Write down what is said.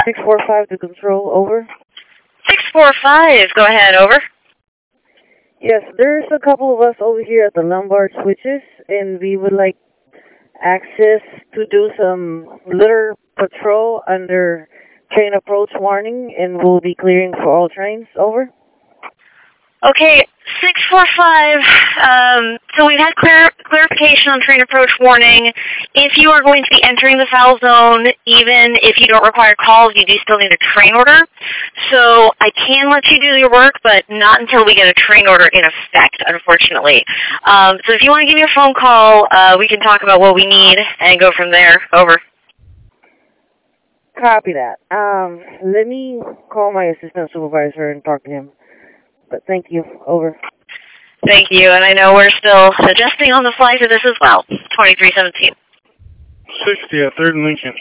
645 to control, over. 645, go ahead, over. Yes, there's a couple of us over here at the Lombard switches, and we would like access to do some litter patrol under train approach warning, and we'll be clearing for all trains, over. Okay, 645, so we've had clarification on train approach warning. If you are going to be entering the foul zone, even if you don't require calls, you do still need a train order. So I can let you do your work, but not until we get a train order in effect, unfortunately. So if you want to give me a phone call, we can talk about what we need and go from there. Over. Copy that. Let me call my assistant supervisor and talk to him. But thank you. Over. Thank you, and I know we're still adjusting on the fly to this as well. 2317. 60 at 3rd and Lincoln.